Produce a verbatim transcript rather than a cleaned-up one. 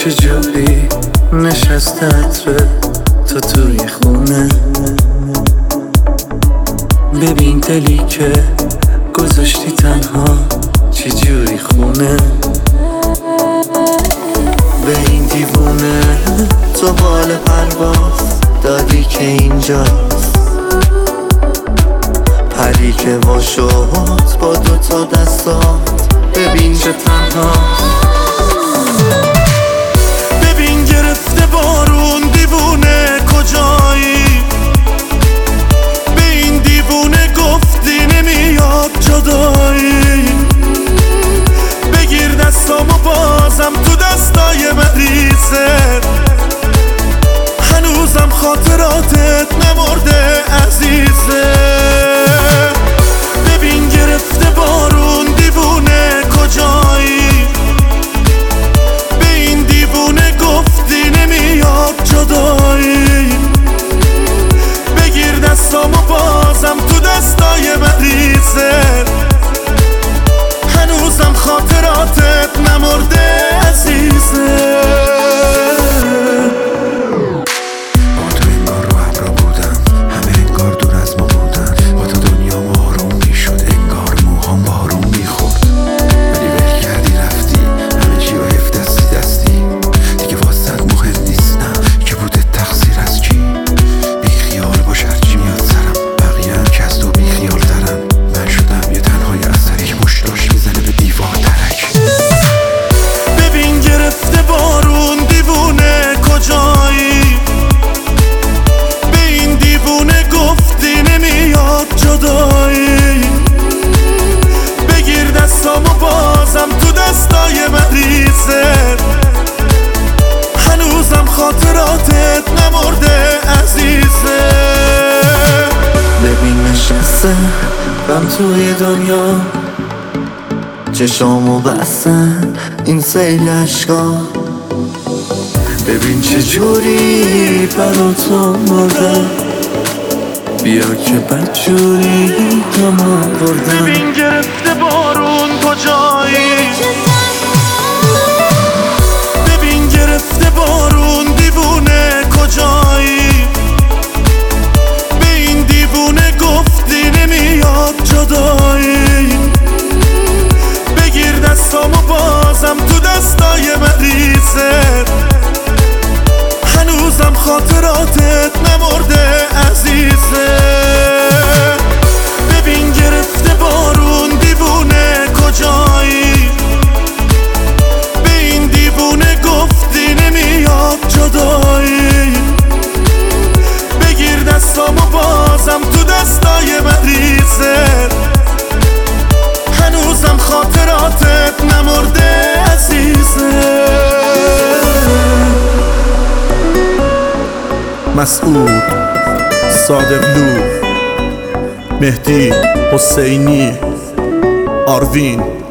چجوری نشسته عطره تو توی خونه. ببین دلی که گذاشتی تنها چجوری خونه. به این دیوونه تو بال پرواز دادی که اینجاست. پری که وا شد با دوتا دستات ببین چه تنهاست. ببین گرفته بارون دیوونه کجایی. به این دیوونه گفتی نمیاد جدایی. بگیر دستامو بازم تو دستای مریضه. هنوزم خاطراتت نمرده عزیزه. ببین گرفته بارون دیوونه کجایی. به این دیوونه گفتی نمیاد جدایی. بگیر دستامو بازم تو دستای مریضه. هنوزم خاطراتت نمرده عزیزه. هنوزم خاطراتت نمرده عزیزه. ببین نشسته بم توی دنیا. چشامو بستن این سیل عشقا. ببین چجوری برا تو مرده. بیا که بدجوری هم آوردم. ببین گرفته بارون کجایی. ببین گرفته بارون دیوونه کجایی. به این دیوونه گفتی نمیاد جدایی. بگیر دستامو بازم تو دستای مریضه. هنوزم خاطراتت نمرده عزیزه. ببین گرفته بارون دیوونه کجایی. به این دیوونه گفتی نمیاد جدایی. بگیر دستامو بازم تو دستای مریضه. هنوزم خاطراتت نمرده عزیزه. مسعود، صادقلو، مهدی، حسینی، آروین